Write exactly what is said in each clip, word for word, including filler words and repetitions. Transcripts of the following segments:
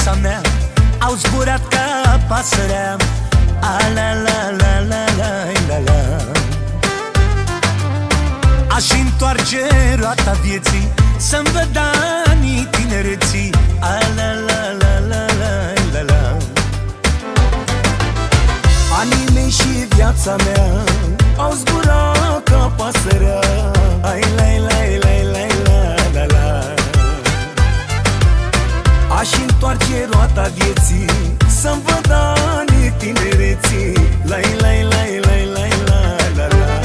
viața mea au zburat ca pasărea. A la la la la la la la. Aș întoarce roata vieții să-mi văd anii tinereții. A la la la la la la la. Anii mei și viața mea au zburat ca pasărea. Ai la la la la la la la. Aș întoarce roata vieții să-mi văd anii tinereții. La la la la la la la la.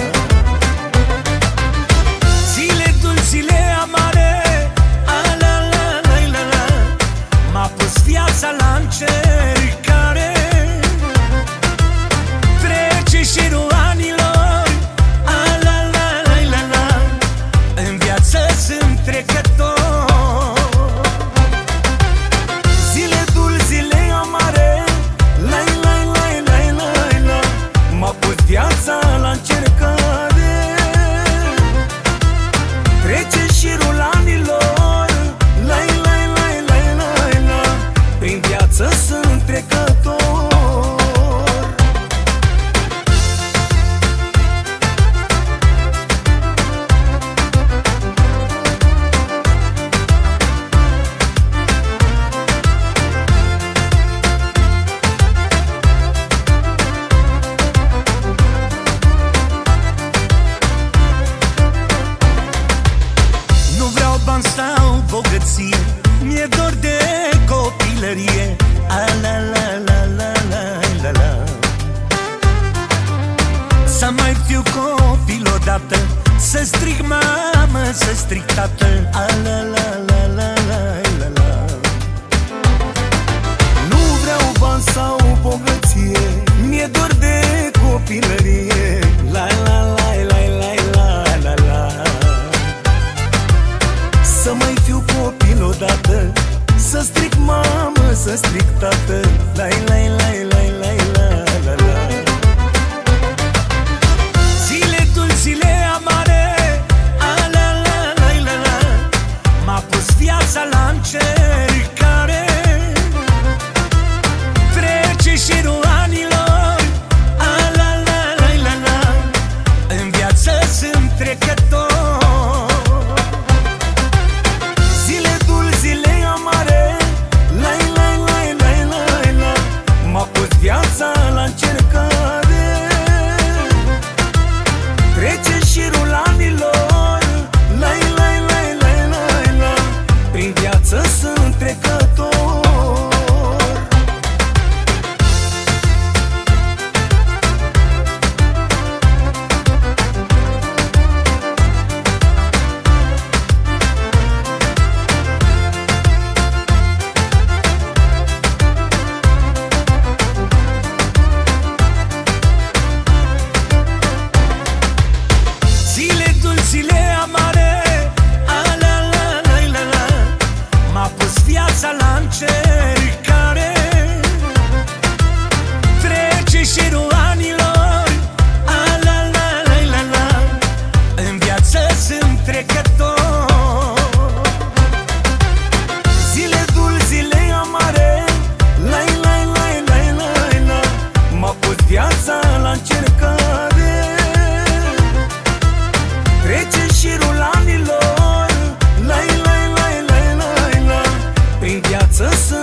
Zile dulci, zile amare, a la la la la la. M-a pus viața la încercare. Trece șirul anilor, a la la la la la. În viață sunt trecător. Viața la încercare. Trece șirul anilor. Lai, lai, lai, lai, lai, lai. Prin viață sunt trecător. Sau bogăție, mi-e dor de copilărie. A la la la la la la la. Să mai fiu copil odată, să strig mamă, să strig tată. A la la la la la la la. Nu vreau bani sau bogăție, mi-e dor de copilărie. La la la la la la la la. Să mai fiu copil odată, să strig mamă, să strig tată. Lai, lai, lai, lai, lai, la, la, la. Zile dulci, zile amare, a la la la la la. M-a pus viața la încercare. Trece șirul anilor, a la la la la la. În viață sunt trecător. Viața la încercare. Trece șirul anilor. Lai, lai, lai, lai, lai, lai. Prin viață sunt trecător. Zile amare, a la la la la la. M-a pus viața la încercare. Trece șirul anilor, a la la la la la. În viață sunt trecător. Zile dulci, zile amare, lai, lai, lai, lai, lai, lai. M-a pus viața la încercare. Trece șirul anilor. Lai, lai, lai, lai, lai, lai. Prin viață să